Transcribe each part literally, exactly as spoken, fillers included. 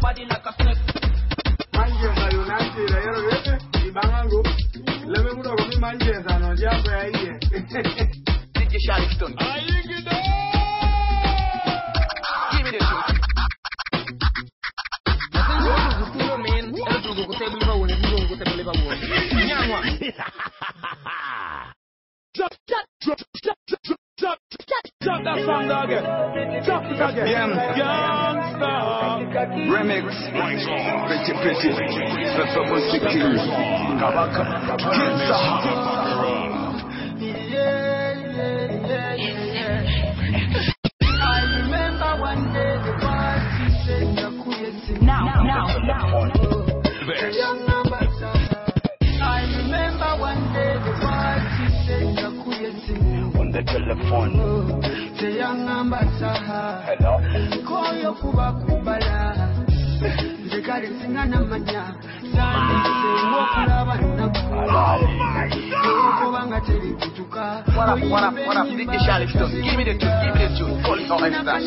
body like a snake. Manje mayonnaise, la yero yete, ibangango. Lemme mudo komi manje sana, jambo ya iye. D J Charleston. Ayigida. Give me the truth. Drop, drop, drop, drop, drop, drop, drop that song again. Drop it again. Gangsta. Remix. Pretty, pretty. Fefabo Sikiri. Kabaka. Kinsa. I remember one day the party said Now, now, now. I remember one day the party said On the telephone. the young ambassador. Hello. Call your kuba kubala. The guy is in Anamanya. Sani se wakula What up, what up, what up? D J Charleston. Give me the truth, give me the truth. Call it on extra.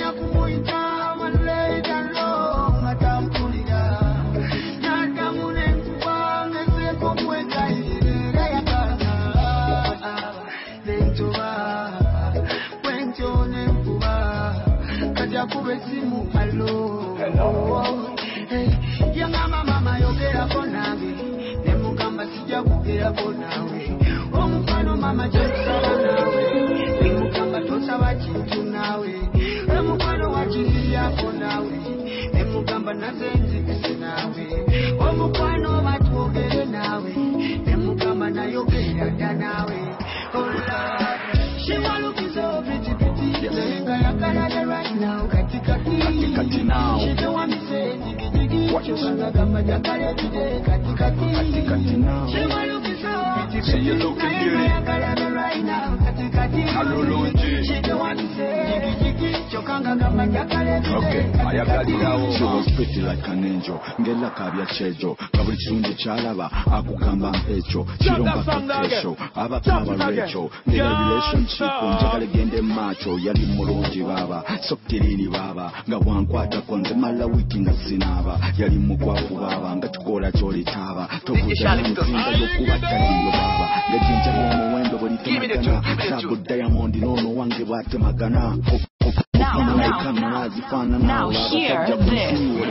Hello. Hey, young mama, you get up on Navi. Nemugamba sija kugera bonawe. Omufano mama josalawe. Nemugamba tosawa kintu nawe. Omufano wachilia bonawe. Nemugamba nazenzi nawe. Omufano batwogere nawe. Nemugamba nayogera dda nawe. Oh Lord, she looking so pretty, pretty. Lenga yakala right now, katika Katikati now. she don't want me say digi digi. Chokanga gamba yakala today, katika Katikati now. she looking so pretty, See you looking Lenga beauty. yakala right now, katika Alulunji. she don't want me say digi digi. Chokanga gamba yakala today, Okay, ayagalirawo. She was pretty like an angel. Ngela kabya chejo. Kabuli kirungi kyalaba akugamba ekyo. Kiromba kakesho. Abakaba recho. Ngela relationship njagala gende macho. Yali mulungi baba. Sokkirini baba. Nga bwankwata konze mala wiki nga sinaba. Yali mukwafu baba. Nga tukola kyolitaba. Tokuja n'ensinga y'okubattaliyo baba. Nga jinjala omuwendo buli temagana. Sabu Diamond n'ono wange bwatemagana. Now, now, now, hear this. Now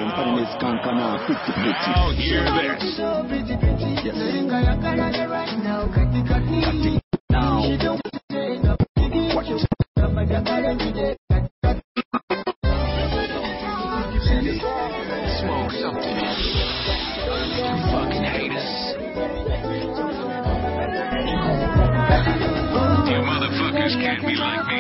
hear this. Lenga yakala right now, katika Now. she don't want me say gamba yakala today. Smoke something. Fucking haters. You motherfuckers can't be like me.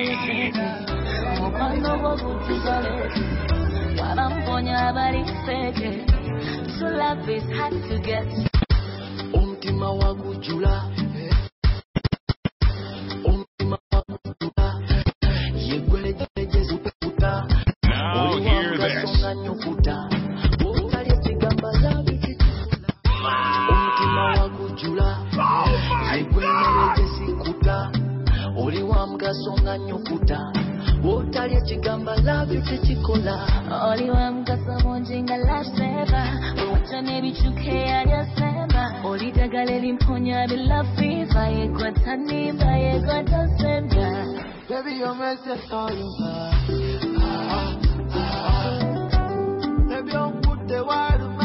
So love is hard to get. Umtima wagujula. Umtima wagujula. Yegwelejeje zuputa. Now hear this. Umtima wagujula. Yegwelejeje sikuta. Oli wa mgasonga nyukuta. Wotalye chigamba love you chichikola. Oli wa mkasa monjinga lasheba. Wacha nebichuke alyasemba. Oli tagale limponya bila fifa. Yekwa tanimba, yekwa tasemba. Baby, you're my sister. Baby, I'm put the word of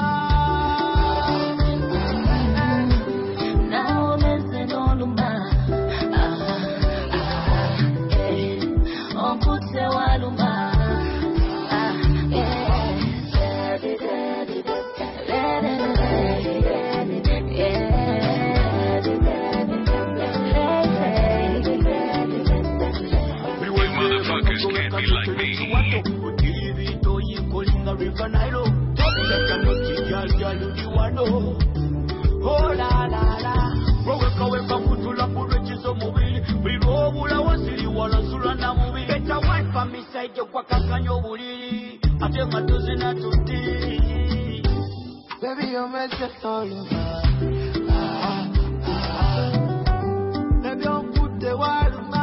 Now I'm missing all of my. Put the waluma, ah, yeah, daddy, daddy, daddy, You motherfuckers can't be like me. Oh la la la, weka weka kutula kurechizo mubili, bilobula wasili wala sura na mubili. Get away from me side yo kwa kakanyo bulili, ate matuzi na tuti. Baby you make the story. Baby you put the word of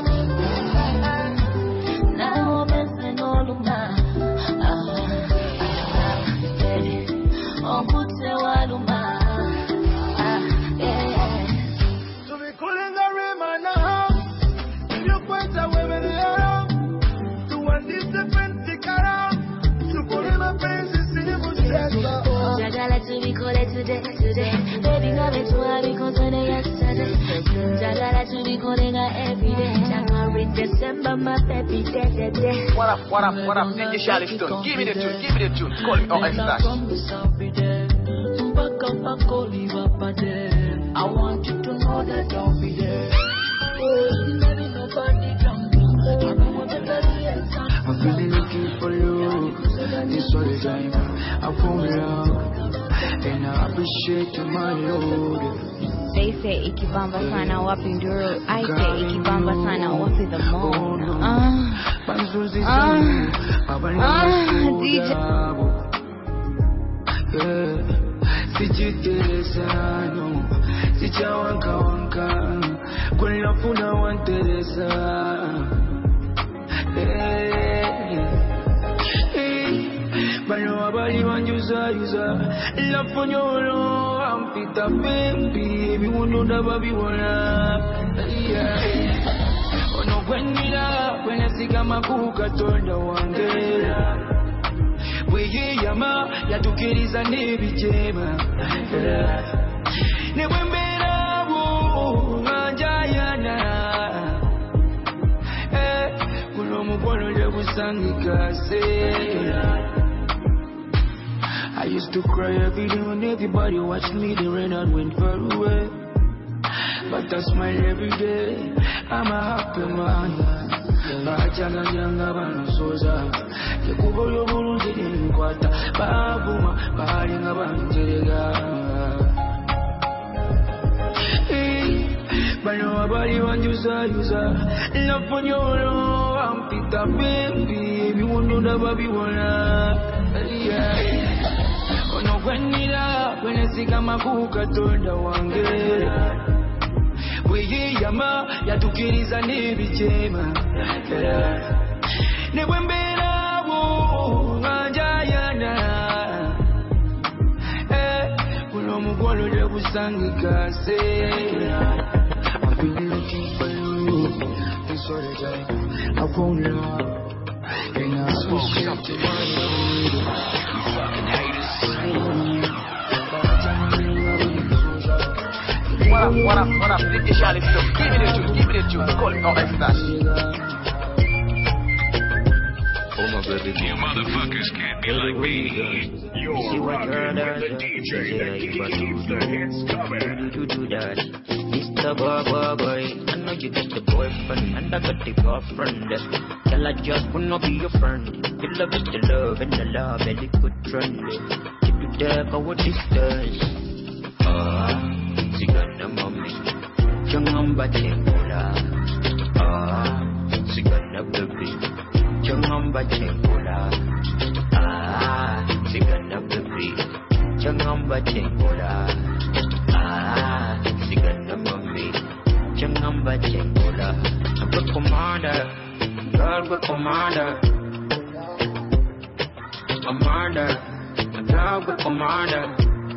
now I'm missing all of my. today, today. Baby, come into my because of the yesterday. Jagala to be calling her every day. January, December, my baby, day, day, day. What up, what up, what up, D J Charleston? Give me the tune, give me the tune. Call me on X-Dash. I want you to know that I'll be there. Maybe nobody can do. I'm really looking for you. This all the time I found love, and I appreciate you, my Lord. They say ikibamba sana wapi nduru. I say ikibamba sana wapi the moon. Ah, ah, ah, D J. Yeah. Sichiteresa no, sichawanka wanka, kwela funa wanteresa. Hey, hey, bano abali wanjuza yuza, la fonyolo ampita baby, biwuno daba biwona. Yeah, ono kwenila, kwena sigama kukatonda wangela. Weye yama yatukiriza nebijema Newembera wo manjayana Eh kuno mukono lebusangika se I used to cry every day when everybody watched me. The rain out went far away, but I smile every day. I'm a happy man. Bachana nyanga banosoza Yekubo yobulungi ninkwata Babuma balinga banjerega Bano abali wanjuza yuza Naponyolo ampita baby Biwondo daba biwona Ono kwenila Kwenesigama kukatonda wange Weye yama yatukiriza nebijema Newembera wo manjayana Eh kuno mukwano lebusangika se I've been looking for you this all the time I found love and I appreciate you You fucking haters. What up, what up, what up, D J Charleston? Give me the tune, give me the tune. Call me on X-Dash. Oh my baby, You motherfuckers can't be like me. You're rocking with the D J that keeps the hits coming. Do do that, Mister Boy, boy, boy. I know you got the boyfriend and I got the girlfriend. Girl, I just wanna be your friend. You love is the love and the love and the good trend. Keep you there for what distance. Ah, sigana mommy, changamba chembola. Ah, sigana baby, changamba chembola. Ah, sigana baby, changamba chembola. Ah, sigana mommy, changamba chembola. I'm a commander, girl with commander. Commander, a girl with commander.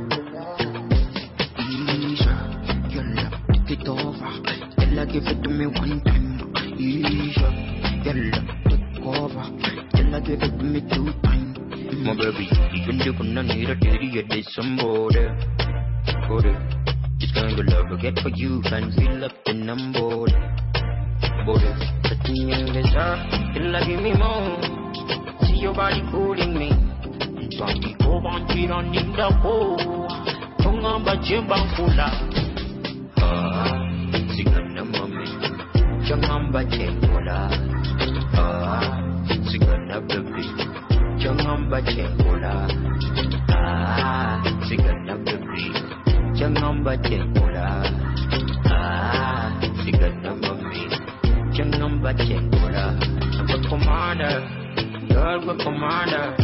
Take it over, tell her give it to me one time. Isha, girl, take over, tell her give it to me two times. My baby, even if I'm not need a daddy, it is somebody. Body, this kind of love I get for you, can fill up the number. Body, sitting in the jar, tell her give me more. See your body cooling me. Twenty over and three on in the hole. Tonga bajimba fula. Ah, sigana mommy, changamba chembola. Ah, sigana baby, changamba chembola. Ah, sigana baby, changamba chembola. Ah, sigana mommy, changamba chembola. I'm a commander, girl with commander.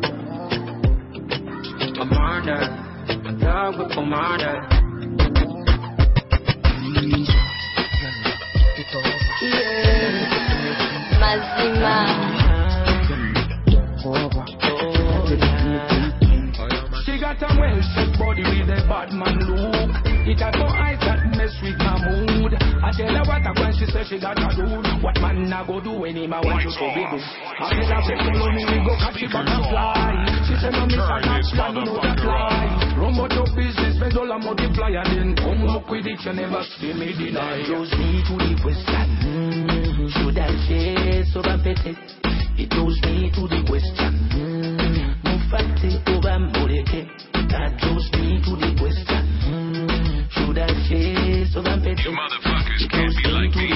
Commander, a girl with commander. Mazima. She got a well-shaped body with a bad man look. It got no eyes that mess with my mood. I tell her what I want, she said she got a do. What man I go do when him I want you to be do. I tell her say follow me, we go catch the butterfly. She said no miss a catch, you know that fly. Run but your business. spend all I multiply and then come up with it, you never see me deny. Throws me to the question, mm-hmm. Should I chase or bet it? It throws me to the question, mm-hmm. Mufate over Mboleke. That throws me to the question, mm-hmm. Should I chase or bet it? You motherfuckers can't be like me.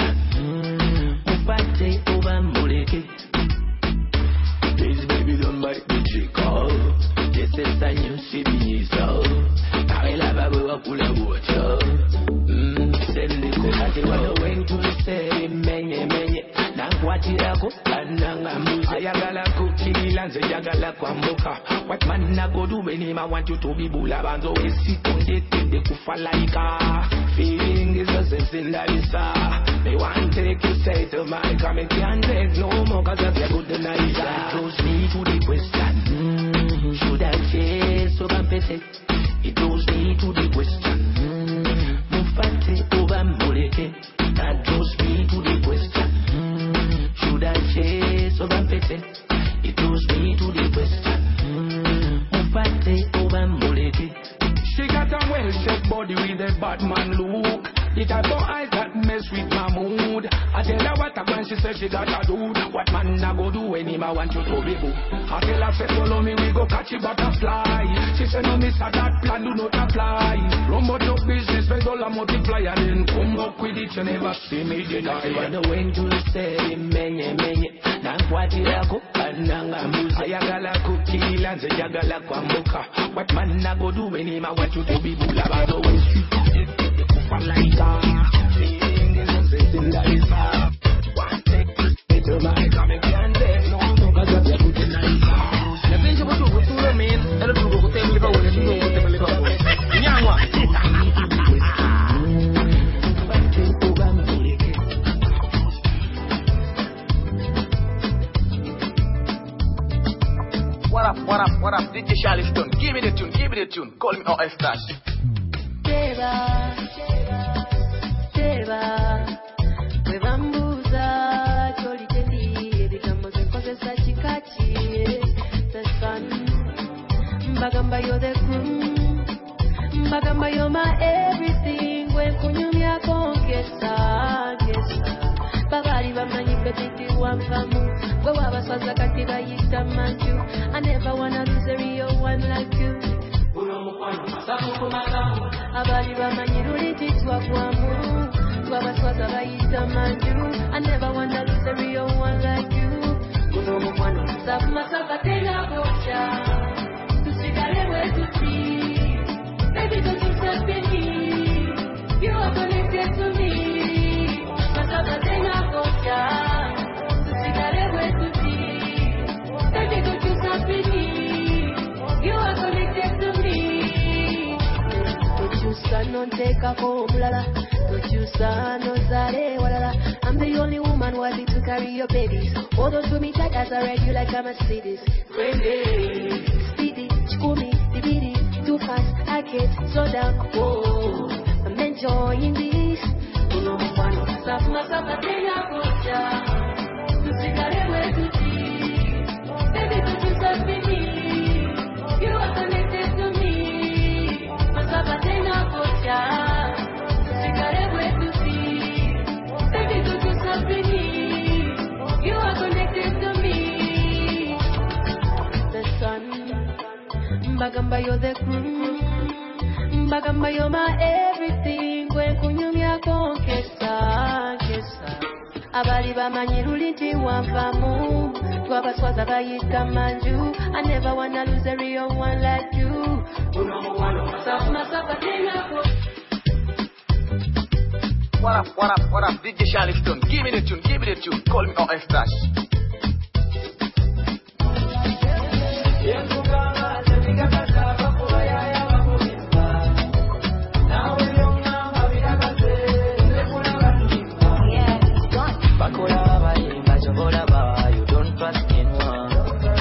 Mufate over Mboleke. Please baby don't bite the trick, oh. This is a new C B, so I love a boy full of water. Mmm, send the cook at the way to say, menye, menye. Nakwatira ko, ananga muze. Ayagala kukila, nze yagala kwamboka. What man na go do when him I want you to be bula banzo. We sit on the thing, they kufa like a feeling is a sense in the visa. They want to take you say to my come and can't take no more cause of your good night. That throws me to the question, mm-hmm. Should I chase over Pete? It throws me to the question, mm-hmm. Mufate over Mboleke. That throws me to the question, mm-hmm. Should I chase over Pete? It throws me to the question, mm-hmm. Mufate over Mboleke. She got a well-shaped body with a bad man look. The type of eyes that mess with my mood. I tell her what I want, she said she got a dude. What man I go do when him I want you to be boo. I tell her say follow me, we go catch a butterfly. She said no miss her, that plan do not apply. Run but no business, spend all I multiply. And then come up with it, you never see me deny. I wonder when to say menye menye. Nakwatira ko, ananga muze. Ayagala kukila, nze yagala kwamboka. What man I go do when him I want you to be boo. Labado when she like that, feeling is a sense in the visa. One take it to my come and can't take no more cause of your good night. Na pinche botu kutura men, era tu go te mlipa wale tu go te mlipa wale. Nyangwa. What up, what up, what up, D J Charlie Stone, give me the tune, give me the tune, call me O F Stash. Teba, teba, we bambuza, choli teli, ebikamo zenkozesa chikaki, the sun, mbagamba you're the groom, mbagamba you're my everything, we kunyumya konkesa, kesa, babali bamanyi petiti wamfamu, we wabaswaza kati bayita manju, I never wanna lose a real one like you. Abali bamanyi luliti twagwamu twabaswaza bayita manju. I never wanna lose a real one like you. Guno mukwano safumasaka tena kocha tusigale wetuti. Baby don't you stop me, you are connected to me. Masaka tena kocha tusigale wetuti. Baby don't you stop me, you are connected to me. No take a formula, don't you son, no zare, walala. I'm the only woman worthy to carry your babies. Hold on to me tight as I ride you like a Mercedes. Crazy, speedy, chukumi, dibidi, too fast, I can't slow down. Whoa, I'm enjoying this. Uno mfano, safu masaka tena kocha. Tusikare wetu ti. Baby, don't you stop me. You are connected to me. Masaka tena kocha. You are connected to me. The sun, Mbagamba you're the groom, Mbagamba you're my everything. When kunyumya konkesa, kesa. Abali bamanyi luliti wamfamu, twabaswaza bayita manju. I never wanna lose a real one like you. What up, what up, what up, D J Charlie Stone, give me the tune, give me the tune, call me O F Stash. You don't trust anyone.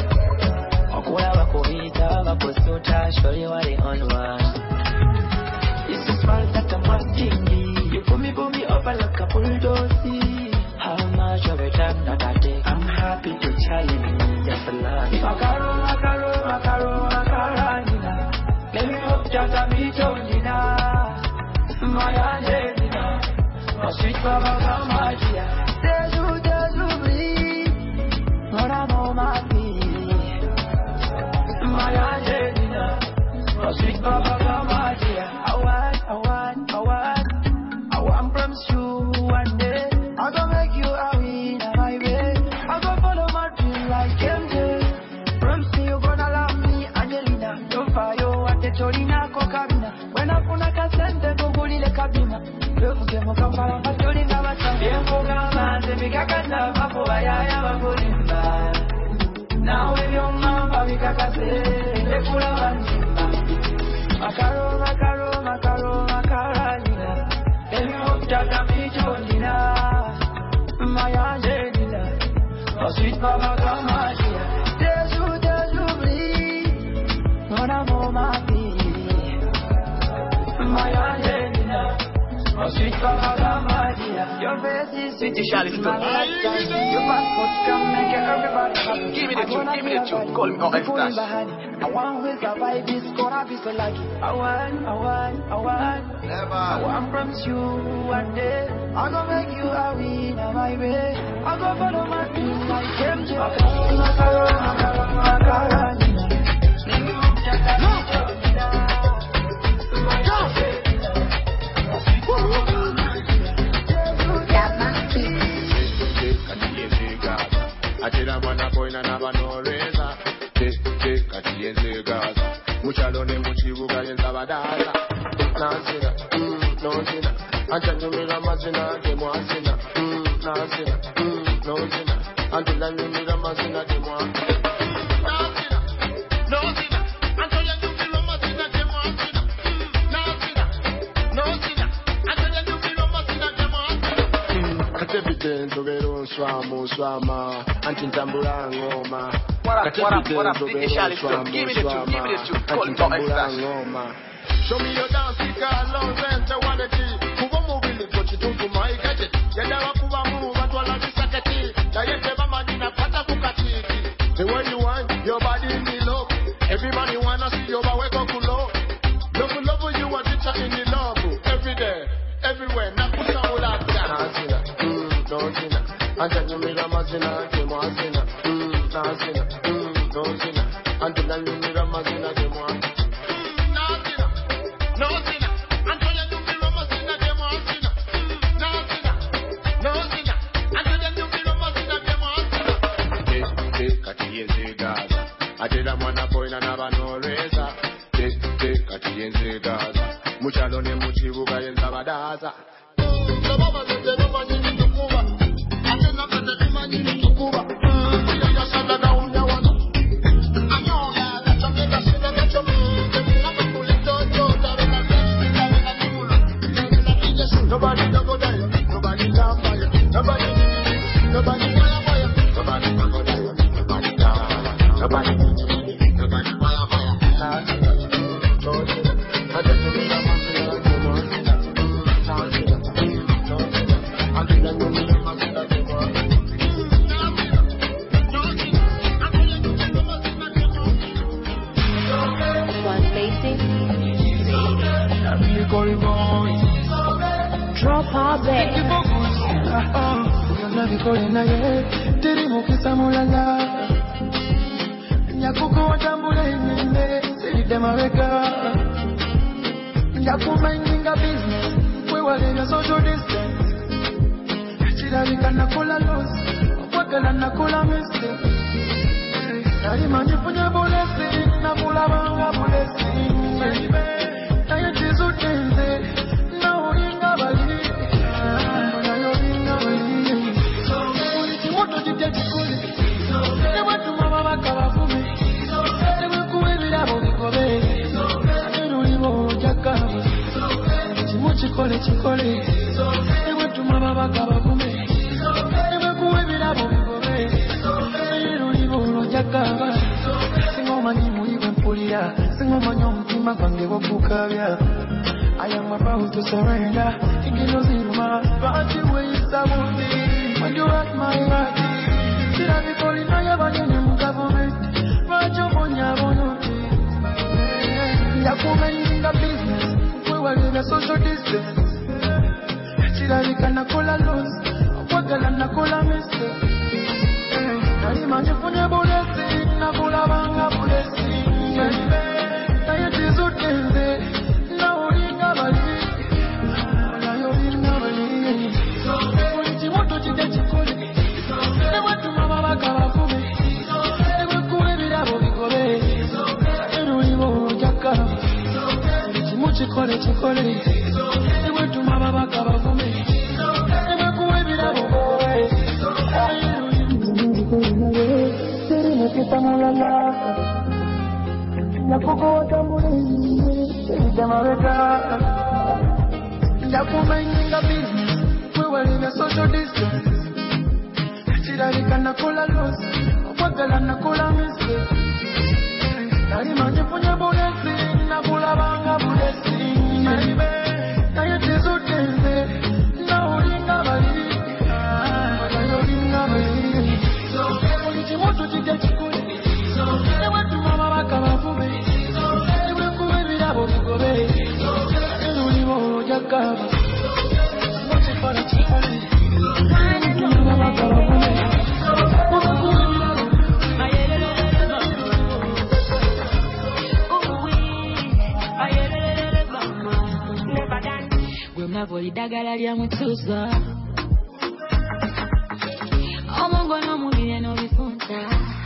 Show you what they on one. It's a small that I'm asking. You put me, put me up like a bulldozer. How much of a time that I take? I'm happy to challenge just a lot. Macaro, macaro, macaro, macaro. Let me hope that I meet Angelina, my Angelina, my sweet Baba, my dear. Deju, deju, breathe, when I'm on my feet. My Angelina, my sweet Baba, my dear. I want, I want, I want, I want promise you one day. I gonna make you a winner, my baby. I gonna follow my dream like M J. Promise me you gonna love me, Angelina. Don't fire, what the Jolina, Kokabina. When I put a cassette, go go in the cabina. Look, get more comfort, but you're in our time. Yeah, for Gama, the big Akata, Papa, I am a good in bad. Now, if your mama, we can say, the Kula Macaro, Macaro, Macaro, Macarina. Then you hope that I'm Jolina, my Angelina, oh sweet Baba, come on, dear. There's you, there's you, breathe, when I'm on my feet. My Angelina, oh sweet Baba, come on, dear. Your face is sweet, Charleston. Your passport can make everybody happy. Give me the truth, give me the truth. Call me on Stash. I want to survive this, gonna be so lucky. I want, I want, I want. Never. I want promise you one day. I'm gonna make you a winner, my way. I'm gonna follow my dreams like M J. Macaroni, macaroni, macaroni. Atira mwana boy na naba no reza. Te te katiyenze gaza. Muchalone muchibuga yenza badala. Nasina, mm, no sina. Antanumira mazina ke mwasina. Mm, nasina, mm, no sina. Antanumira mazina ke mwasina. Nasina, no sina. Antanumira mazina ke mwasina. Nasina, no sina. Antanumira mazina ke mwasina. Katebite ntogero swamo swama. Antintambula ngoma. What up, what up, what up, D J Charleston. Give me the truth, give me the truth. Call me on Stash. Show me your dance, Carlo, Renta, Wanati. Kuba moving it, what you do to my gadget. Yadawa Kuba move, but while I'm Sakati, Diana Madina Pata Kukati. The way you want, your body in the love. Everybody wanna see your Baweko Kulo. Love, love, you want it in the love. Every day, everywhere, Nakusa Ulaka. Nazina, mm, no Zina. Antanumira Mazina, Kimazina, mm, Nazina, mm, no Zina. Antanumira Mazina, Kimazina. No sinner, Antonia do me Roma sinner, demo sinner. No sinner, no sinner, Antonia do me Roma sinner, demo sinner. Te te katiyenze gaza, atela mwana boy na naba no reza. Te te katiyenze gaza, muchalone muchibuga yenza badaza. Baba zete baba nyini tukuba, atena kata tuma nyini tukuba. Ya ya sada da unya wana. Anyoya, tameka sida kacho. Nobody don't go there, nobody down fire, nobody, nobody fire fire, nobody don't go there, nobody down fire, nobody, nobody fire fire. I just to be a man, I'm going to I'm going to be a man, One basic. I'm really going on. Drop our bed. You're calling again. Terimo kisamulala. Nyakuko watambule nene. Seli demareka. Nyakuma inga business. We wale ya social distance. Chidalika nakola loss. Wakala nakola mistake. Narima nipunya bolesi. Namula banga bolesi. Naye jizu tenze. Na uinga bali. Chikole chikole, ewe tumaba bakaba kume, ewe kuwe bilabo bikobe, ero libolo jakaba, singoma ni muiwe mpulira, singoma nyomutima kwange wokukabya. I am about to surrender, ikino ziruma, bati weisa wuzi, when you at my heart, sira bikoli na yabanyene mu government, bacho bonya bonuti, yakume ninga business. a social distance. Chiralika na kola loss, wagala na kola mistake. Nari manje funye bulesi, na kola banga bulesi. Na yeti zutenze, na uringa bali, na yoringa bali. Ulichi moto chide chikole, ne watu mama baka bakume, ne wekule birabo bikobe, eruli mo jaka. Ulichi mo chikole chikole, ne watu mama baka bakume, ne wekule birabo bikobe. Seri me kita mulala, ya koko tamburi, seri jamaweka. Ya kumenga business, we were in a social distance. Chiralika na kola loss, wagala na kola mistake. Nari manje funye bulesi, na kola banga bulesi. Na yeti zutenze, na uringa bali, na yoringa bali. Ulichi moto chide chikule, ne watu mama baka bafume, ne wekube birabo bikobe, eruli mo jaka. Moche para chikole, mama baka bafume, wekube birabo. Wemavoli dagala lya mutuzo, omongo n'omubiri n'obifunta.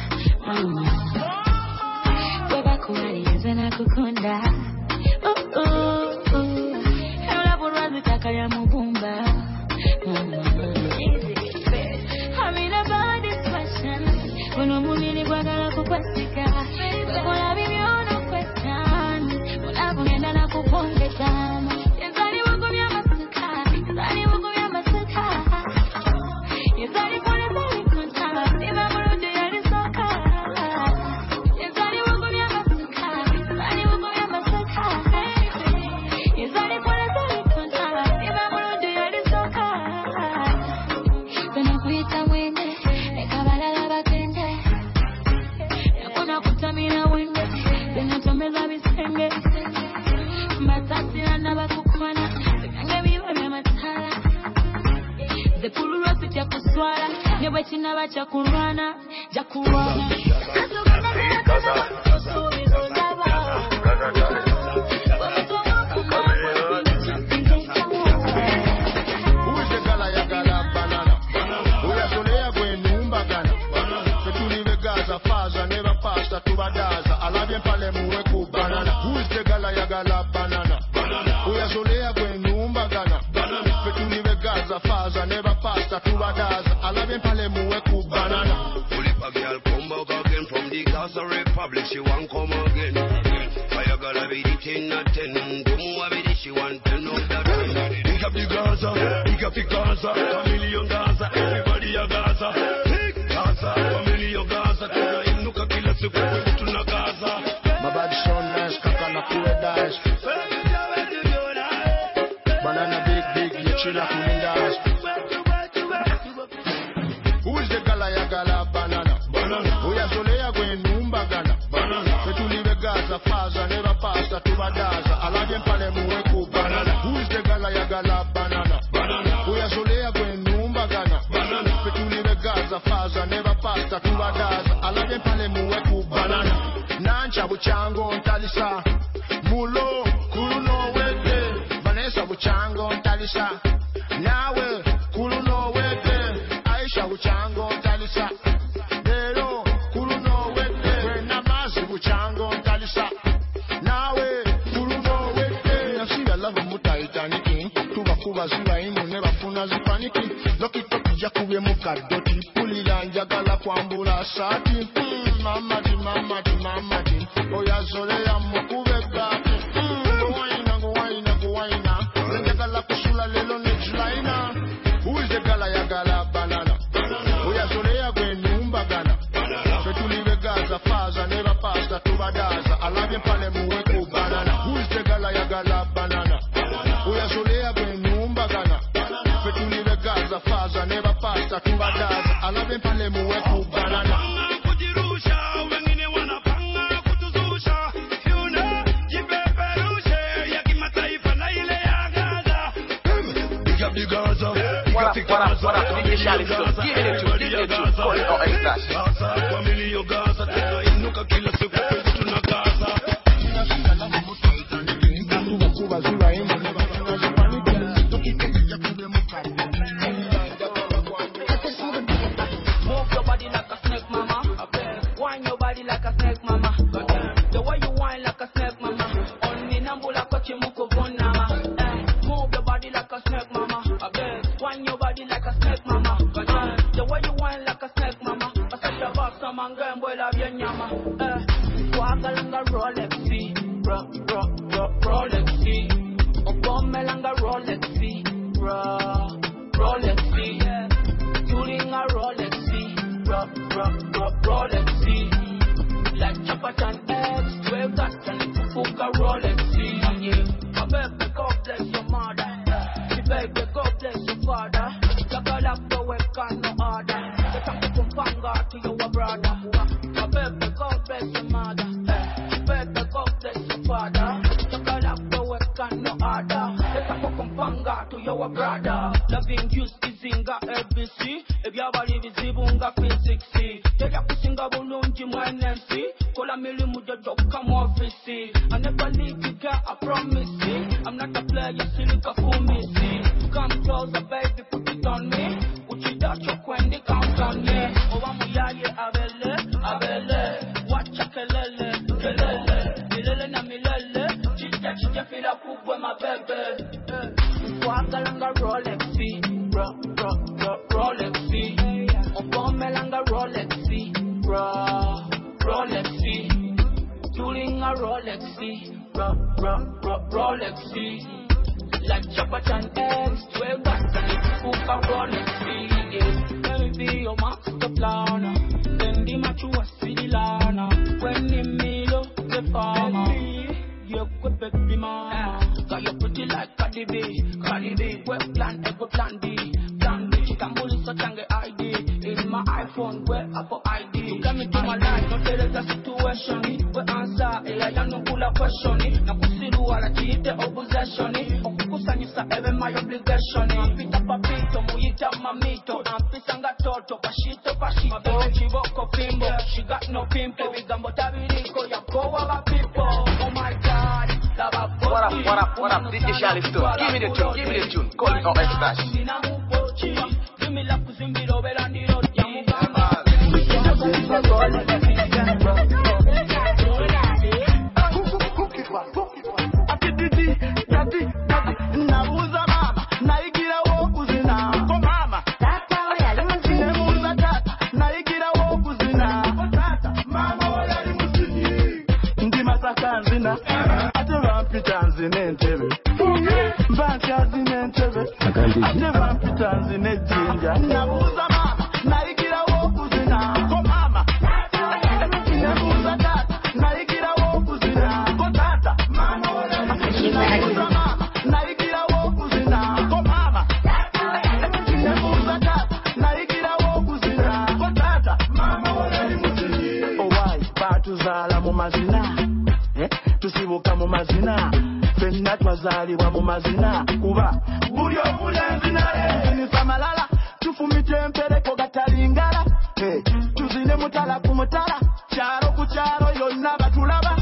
Webakuwaliriza nakukunda, elabu lwazitaka lya mubumba. I'm in a bad discussion, buno omubiri gwagala kukwasika. Wekola bibyo n'okwetana, olabu ngenda nakupongeza. Yezali wagumya masika, yezali wagumya masika. Yezali pole zali kuntala, niba mulungi yali soka. Yezali wagumya masika, yezali wagumya masika. Yezali pole zali kuntala, niba mulungi yali soka. Kwena kuyita mwende, leka balala bagende. Yakuna kutamira wende, zinatembeza bisenge. Mbatasira n'abakukwana, bikange biba byamatala. Zepululwa sitya kuswala, ne bwe kinaba kyakulwana, jakulwana. Tubadaza alabye pale muwe ku banana. Who is the gala ya gala banana? Uyazolea kwenyumba gana. Fetuliwe gaza faza never pasta tubadaza alabye pale muwe ku banana. If a girl come back again from the Gaza Republic, she won't come again. I gotta be the ten or ten. Don't move with it, she want to know that. Pick up the Gaza, pick up the Gaza, a million Gaza, everybody a Gaza. Pick Gaza, a million Gaza. My body so nice, kakana kuwe dash. Banana big big, you chilla kulinda dash. Who is the gala ya gala banana? Uyazolea kwenyumba gana. Fetuliwe gaza faza never pasta tubadaza alabye pale muwe ku banana. Who is the gala ya gala banana? Uyazolea kwenyumba gana. Fetuliwe gaza faza never pasta tubadaza alabye pale muwe ku banana. Nancha buchango ntalisa mulo kuluno wete. Vanessa buchango ntalisa nawe kuluno wete. Aisha buchango ntalisa lero kuluno wete. Wena mazi buchango ntalisa nawe kuluno wete. Nasinga lava mutaitaniki tuba kuba ziba imu neba funa zipaniki. Loki toki jakubye mukadoti pulila njagala kwambula sati. Hmm, mama di mama di mama di. Oyazolea mukube gati. Hmm, go waina go waina go waina. Njagala kusula lelo nejulaina. Who is the gala ya gala banana? Oyazolea kwenyumba gana. Fetuliwe gaza faza never pasta tubadaza alabye pale muwe ku banana. Who is the gala ya gala banana? Oyazolea kwenyumba gana. Fetuliwe gaza faza never pasta tubadaza alabye pale muwe ku banana. Ile What up, what up, D J Charlie Stone? Give me the tune, give me the tune. Call it out ecstasy. Move your body like a snake, mama. Wind your body like a snake, mama. The way you wind like a snake, mama. Only nambula kochi muko bonama. Move your body like a snake, mama. Wind your body like a snake, mama. The way you wind like a snake, mama. I said your boss, some man going boy la bien yama. Wagalanga Rolex, ro ro ro Rolex, Obomelanga Rolex, ro Rolex, Turing a Rolex, ro ro ro Rolex, like Chapatan X, twelve that and Fuka Rolex, yeah. I beg God bless your mother, I beg God bless your father. Jagal up the way can no order. Get up from Panga to your brother. I beg God bless your mother, I beg God bless your father. Jagal up the way can no order. Get up from Panga to your brother. Loving juice is inga A B C. If you bali visibunga physics. Tell ya kusinga bulungi mwana M C. Kola mili muja joka mwafisi. I never leave you girl, I promise you. I'm not a player, silly kafumi see. Come closer baby, put it on me. Uchi dacho kwendi count on me. Owa muyaye abele, abele. Wacha kelele, kelele. Milele na milele. Chicha chicha fila kubwe mabebe. Wagalanga Rolex, ro ro ro Rolex, Obomelanga Rolex, ro Rolex, Turing a Rolex, ro ro ro Rolex, like Chapatan X, twelve that and Fuka Rolex, yeah. Let me be your master planner, then the mature city lana. When you meet up the farmer, you could bet the mama. Got you pretty like Cardi B, Cardi B. Where plan A, go plan B, plan B. She can bully such an I D. In my iPhone, where I for I D. You come into my life, no tell us the situation. We answer, eh, I no kula question. Na kusiru wala chiite opposition. Okukusanyisa ebe my obligation. Pita papito, muita mamito. Ampisanga toto, pashito, pashito. Chiboko pimbo, she got no pimple. Bigambo tabiriko, ya kowa people. Oh my God. What up, what up, what up, D J Charlie Stone? Give me the tune, give me the tune. Call it out ecstasy. Give me la kuzimbiro belandiro. Nabuza mama, naigira wo kuzina. Ko mama, tata we ali muzina. Nabuza tata, naigira wo kuzina. Ko tata, mama we ali muzini. Ndi masaka nzina, ate vampita nzine ntebe. Vancha nzine ntebe, ate vampita nzine jinja. Nabuza mama, naigira wo kuzina. Ko mama, nabuza tata, naigira wo kuzina. Ko tata, mama we ali muzina. Mazina, eh, tusibuka mu mazina, fenna twazalibwa mu mazina, kuba buli obulenzinale ni samalala, tufumite empereko gatalingala, eh, tuzine mutala ku mutala, kyalo ku kyalo yonna batulaba.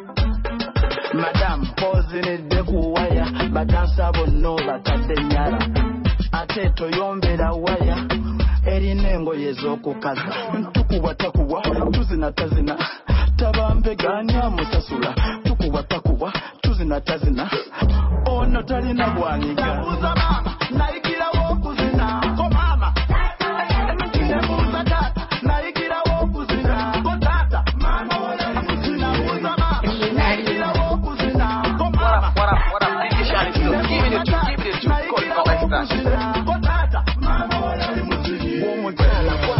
Madam pozinidde ku waya, badansa bonno batadde nyala, ate toyombera waya, erina engoye ez'okukaza, tukubwa takubwa, tuzina tazina. Tabambe ganya musasula tukuwa takuwa tuzina tazina ono talina bwaniga. Nabuza mama naigira wo kuzina. Ko mama nabuza tata naigira wo kuzina. Ko tata mama wala kuzina. Nabuza mama naigira wo kuzina. Ko mama what up what up what up D J Charlie Stone? Give me the tune, give me the tune. Call it out ecstasy. Ko tata mama wala kuzina. Wo mutala kwa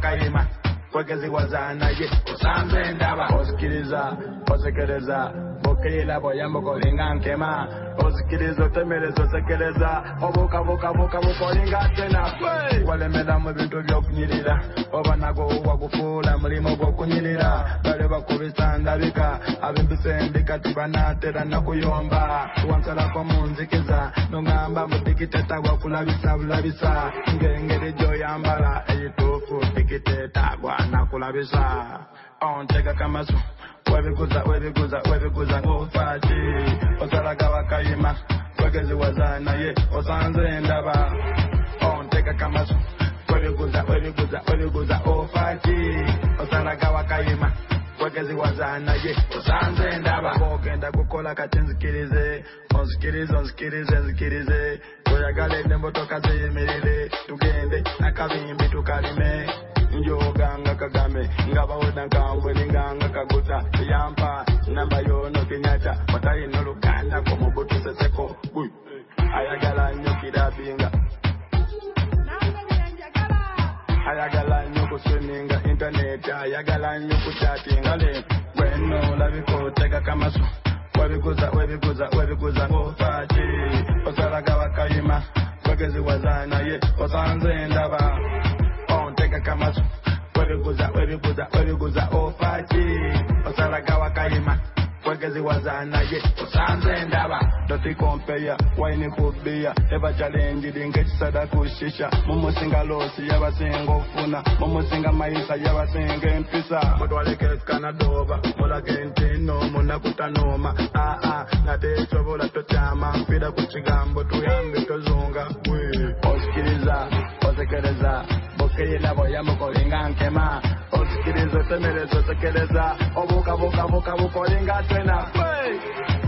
Kwegezi wazana ye usambe ndaba osikiriza osekereza bokeyela boyambo kolinga nkema osikirizo temerezo sekereza obuka buka buka bukolinga tena walemera mu bintu byokunyirira oba nago wagufula mulimo gwokunyirira bale bakubisa ndabika abimbisendika tibanatera nakuyomba wansalako munzikiza nongamba mutikiteta gwakulabisa bulabisa ngengeri gyoyambala eyituufu tikiteta gwanakulabisa onteka kamasu webiguza webiguza webiguza ngofati osalaga wakayima wegezi wazana ye osanze ndaba onteka kamasu webiguza webiguza webiguza ofati osalaga wakayima wegezi wazana ye osanze ndaba ogenda kukola katinzikirize onzikirize onzikirize nzikirize oyagale nembotoka zeyemerere tugende nakabimbi tukalime njoganga kagame ngabawona nkambwe ninganga kaguta yampa namba yono kinyata matayi noluganda ko mubutu seseko buy ayagala nnyo kirabinga ayagala nnyo kuswiminga internet ayagala nnyo kuchatinga le weno labiko teka kamasu webiguza webiguza webiguza ngofati osalaga wakayima wegezi wazana ye osanze ndaba onteka kamasu webiguza webiguza webiguza ofati osalaga wakayima wegezi wazana ye osanze ndaba doti kompeya waini kubia eba challenge dingetisada kushisha mumusinga losi yabasinga ofuna mumusinga maisa yabasinga empisa mutwalekeskana doba mulagentino munakutanoma ah ah natechobola tochama mpira kuchigambo tuyambe tozunga we osikiriza osekereza bokeyela boyambo kolinga nkema osikiriza temerezo sekereza obuka buka buka bukolinga tena hey